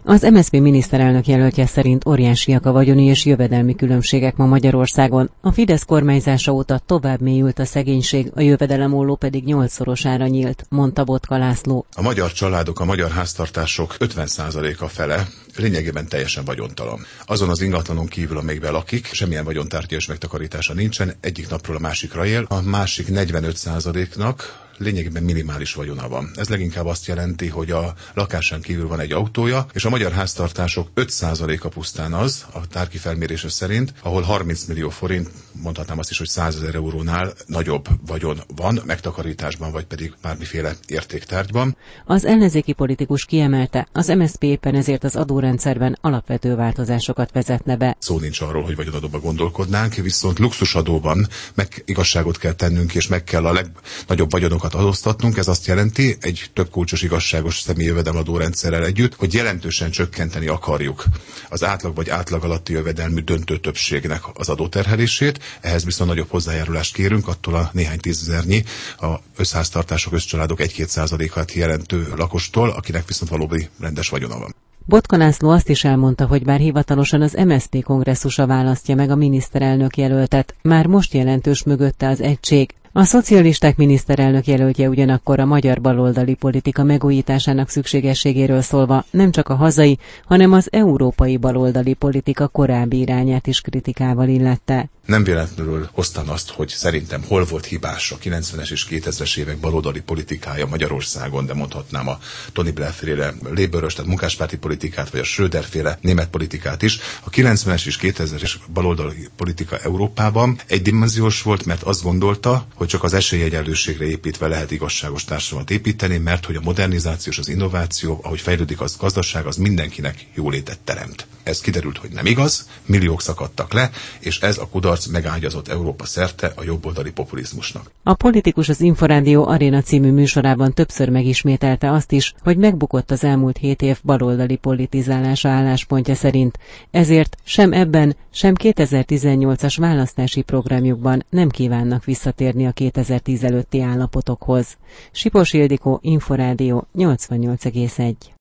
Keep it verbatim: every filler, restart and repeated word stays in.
Az em es zé pé miniszterelnök jelöltje szerint óriásiak a vagyoni és jövedelmi különbségek ma Magyarországon. A Fidesz kormányzása óta tovább mélyült a szegénység, a jövedelemolló pedig nyolcszorosára nyílt, mondta Botka László. A magyar családok, a magyar háztartások ötven százaléka fele lényegében teljesen vagyontalan. Azon az ingatlanon kívül, amelyikben lakik, semmilyen vagyontárgya és megtakarítása nincsen, egyik napról a másikra él, a másik negyvenöt százaléknak lényegében minimális vagyona van. Ez leginkább azt jelenti, hogy a lakásán kívül van egy autója, és a magyar háztartások öt százaléka pusztán az, a tárki felmérése szerint, ahol harminc millió forint, mondhatnám azt is, hogy százezer eurónál nagyobb vagyon van, megtakarításban vagy pedig bármiféle értéktárgyban. Az ellenzéki politikus kiemelte, az em es zé pé éppen ezért az adórendszerben alapvető változásokat vezetne be. Szó nincs arról, hogy vagyonadóban gondolkodnánk, viszont luxusadóban meg igazságot kell tennünk, és meg kell a legnagyobb vagyonokat adóztatnunk. Ez azt jelenti, egy több kulcsos igazságos személyi jövedelemadó rendszerrel együtt, hogy jelentősen csökkenteni akarjuk az átlag vagy átlag alatti jövedelmű döntő többségnek az adóterhelését. Ehhez viszont nagyobb hozzájárulást kérünk attól a néhány tízezernyi a összháztartások, összcsaládok egy-két százalékát jelentő lakostól, akinek viszont valódi rendes vagyona van. Botka László azt is elmondta, hogy bár hivatalosan az em es zé pé kongresszusa választja meg a miniszterelnök jelöltet, már most jelentős mögötte az egység. A szocialisták miniszterelnök jelöltje ugyanakkor a magyar baloldali politika megújításának szükségességéről szólva nem csak a hazai, hanem az európai baloldali politika korábbi irányát is kritikával illette. Nem véletlenül hoztam azt, hogy szerintem hol volt hibás a kilencvenes és kétezres évek baloldali politikája Magyarországon, de mondhatnám a Tony Blair-féle Labour-ös, tehát munkáspárti politikát, vagy a Schröder-féle német politikát is. A kilencvenes és kétezres baloldali politika Európában egydimenziós volt, mert azt gondolta, hogy csak az esélyegyenlőségre építve lehet igazságos társadalmat építeni, mert hogy a modernizáció és az innováció, ahogy fejlődik az gazdaság, az mindenkinek jólétet teremt. Ez kiderült, hogy nem igaz, milliók szakadtak le, és ez a kudarc megágyazott Európa szerte a jobboldali populizmusnak. A politikus az Inforádió Aréna című műsorában többször megismételte azt is, hogy megbukott az elmúlt hét év baloldali politizálása álláspontja szerint, ezért sem ebben, sem kétezer-tizennyolcas választási programjukban nem kívánnak visszatérni a kétezer-tíz előtti állapotokhoz. Sipos Ildikó, Inforádió nyolcvannyolc egész egy.